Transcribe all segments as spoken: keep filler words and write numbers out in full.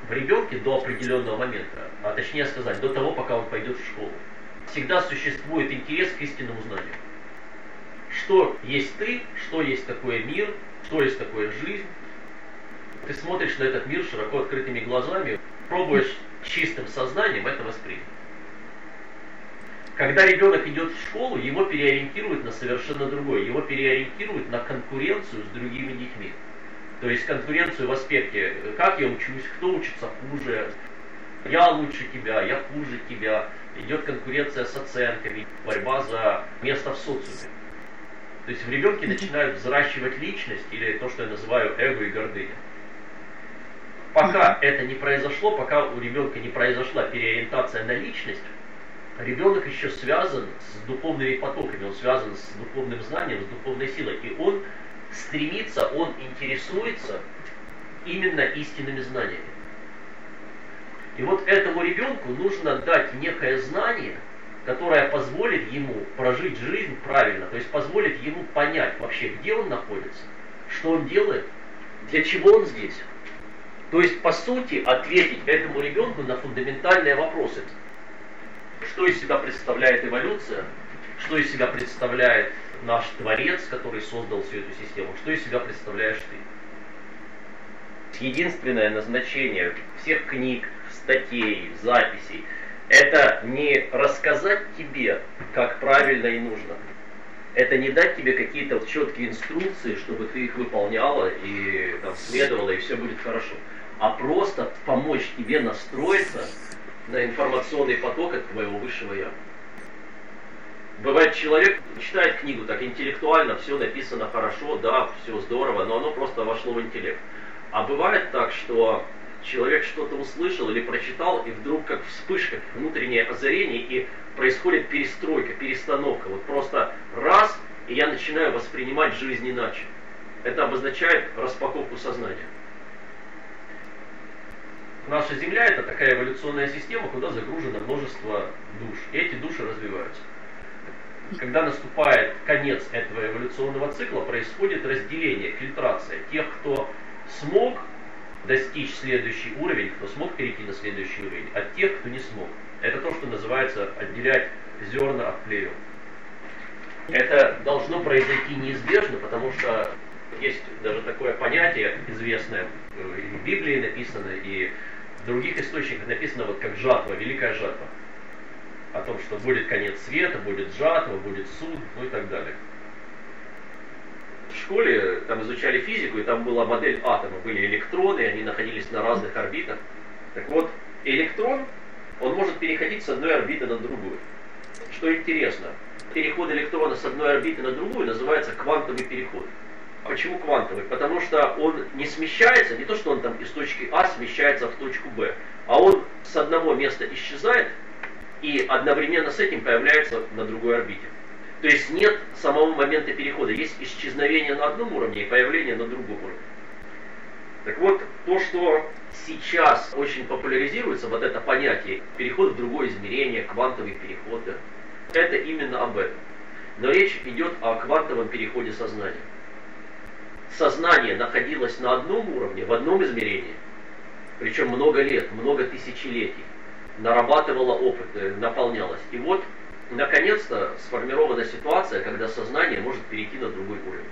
в ребенке до определенного момента, а точнее сказать, до того, пока он пойдет в школу, всегда существует интерес к истинному знанию. Что есть ты, что есть такое мир, что есть такое жизнь. Ты смотришь на этот мир широко открытыми глазами, пробуешь чистым сознанием это воспринять. Когда ребенок идет в школу, его переориентируют на совершенно другое. Его переориентируют на конкуренцию с другими детьми. То есть конкуренцию в аспекте, как я учусь, кто учится хуже, я лучше тебя, я хуже тебя. Идет конкуренция с оценками, борьба за место в социуме. То есть в ребенке начинают взращивать личность, или то, что я называю эго и гордыня. Пока это не произошло, пока у ребенка не произошла переориентация на личность, ребенок еще связан с духовными потоками, он связан с духовным знанием, с духовной силой. И он стремится, он интересуется именно истинными знаниями. И вот этому ребенку нужно дать некое знание, которое позволит ему прожить жизнь правильно, то есть позволит ему понять вообще, где он находится, что он делает, для чего он здесь. То есть, по сути, ответить этому ребенку на фундаментальные вопросы. Что из себя представляет эволюция, что из себя представляет наш Творец, который создал всю эту систему, что из себя представляешь ты. Единственное назначение всех книг, статей, записей, это не рассказать тебе, как правильно и нужно. Это не дать тебе какие-то четкие инструкции, чтобы ты их выполняла и там, следовала, и все будет хорошо. А просто помочь тебе настроиться на информационный поток от твоего высшего я. Бывает, человек читает книгу так интеллектуально, все написано хорошо, да, все здорово, но оно просто вошло в интеллект. А бывает так, что человек что-то услышал или прочитал, и вдруг как вспышка, внутреннее озарение, и происходит перестройка, перестановка. Вот просто раз, и я начинаю воспринимать жизнь иначе. Это обозначает распаковку сознания. Наша Земля — это такая эволюционная система, куда загружено множество душ, и эти души развиваются. Когда наступает конец этого эволюционного цикла, происходит разделение, фильтрация тех, кто смог достичь следующий уровень, кто смог перейти на следующий уровень, от тех, кто не смог. Это то, что называется отделять зерна от плевел. Это должно произойти неизбежно, потому что есть даже такое понятие известное, и в Библии написано, и в других источниках написано, вот как жатва, великая жатва. О том, что будет конец света, будет жатва, будет суд, ну и так далее. В школе там изучали физику, и там была модель атома, были электроны, они находились на разных орбитах. Так вот, электрон, он может переходить с одной орбиты на другую. Что интересно, переход электрона с одной орбиты на другую называется квантовый переход. Почему квантовый? Потому что он не смещается, не то что он там из точки А смещается в точку Б, а он с одного места исчезает, и одновременно с этим появляется на другой орбите. То есть нет самого момента перехода, есть исчезновение на одном уровне и появление на другом уровне. Так вот, то, что сейчас очень популяризируется, вот это понятие переход в другое измерение, квантовый переход, да, это именно об этом. Но речь идет о квантовом переходе сознания. Сознание находилось на одном уровне, в одном измерении, причем много лет, много тысячелетий, нарабатывало опыт, наполнялось. И вот, наконец-то, сформирована ситуация, когда сознание может перейти на другой уровень.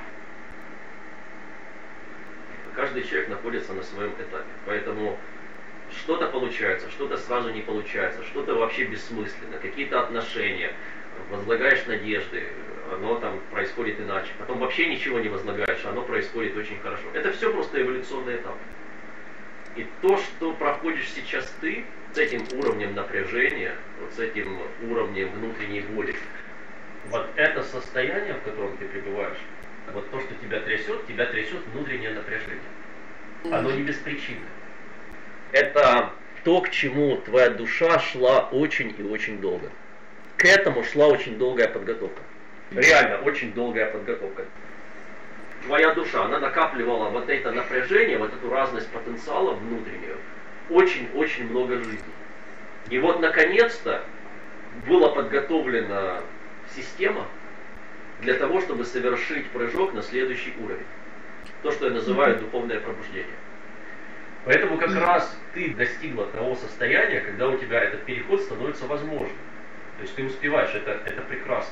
Каждый человек находится на своем этапе, поэтому что-то получается, что-то сразу не получается, что-то вообще бессмысленно, какие-то отношения, возлагаешь надежды, оно там происходит иначе. Потом вообще ничего не возлагаешь, оно происходит очень хорошо. Это все просто эволюционный этап. И то, что проходишь сейчас ты, с этим уровнем напряжения, вот с этим уровнем внутренней боли, вот это состояние, в котором ты пребываешь, вот то, что тебя трясет, тебя трясет внутреннее напряжение. Оно не без причины. Это то, к чему твоя душа шла очень и очень долго. К этому шла очень долгая подготовка. Реально, очень долгая подготовка. Твоя душа, она накапливала вот это напряжение, вот эту разность потенциала внутреннюю, очень-очень много жизней. И вот, наконец-то, была подготовлена система для того, чтобы совершить прыжок на следующий уровень. То, что я называю духовное пробуждение. Поэтому как раз ты достигла того состояния, когда у тебя этот переход становится возможным. То есть ты успеваешь, это, это прекрасно.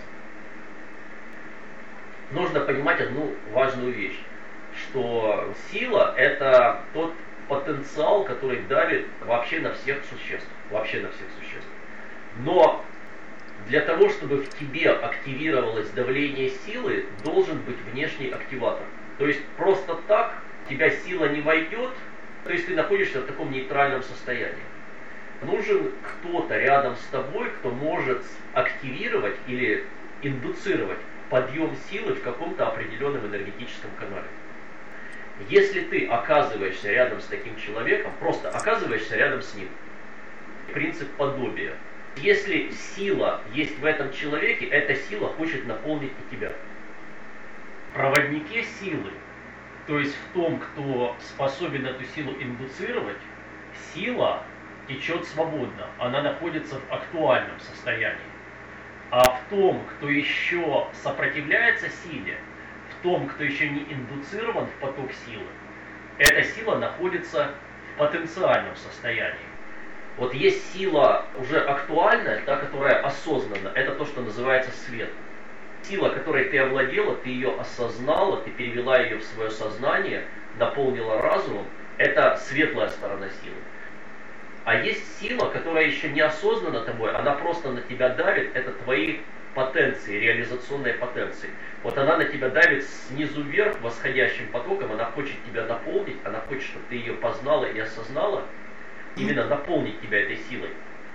Нужно понимать одну важную вещь, что сила – это тот потенциал, который давит вообще на всех существ. Вообще на всех существ. Но для того, чтобы в тебе активировалось давление силы, должен быть внешний активатор. То есть просто так в тебя сила не войдет, то есть ты находишься в таком нейтральном состоянии. Нужен кто-то рядом с тобой, кто может активировать или индуцировать подъем силы в каком-то определенном энергетическом канале. Если ты оказываешься рядом с таким человеком, просто оказываешься рядом с ним. Принцип подобия. Если сила есть в этом человеке, эта сила хочет наполнить и тебя. В проводнике силы, то есть в том, кто способен эту силу индуцировать, сила течет свободно, она находится в актуальном состоянии. А в том, кто еще сопротивляется силе, в том, кто еще не индуцирован в поток силы, эта сила находится в потенциальном состоянии. Вот есть сила уже актуальная, та, которая осознанна, это то, что называется свет. Сила, которой ты овладела, ты ее осознала, ты перевела ее в свое сознание, наполнила разумом, это светлая сторона силы. А есть сила, которая еще не осознана тобой, она просто на тебя давит, это твои потенции, реализационные потенции. Вот она на тебя давит снизу вверх восходящим потоком, она хочет тебя наполнить, она хочет, чтобы ты ее познала и осознала, именно наполнить тебя этой силой.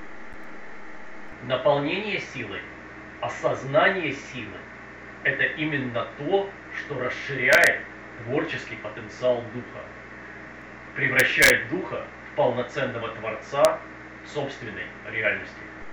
Наполнение силой, осознание силы – это именно то, что расширяет творческий потенциал духа, превращает духа в полноценного творца собственной реальности.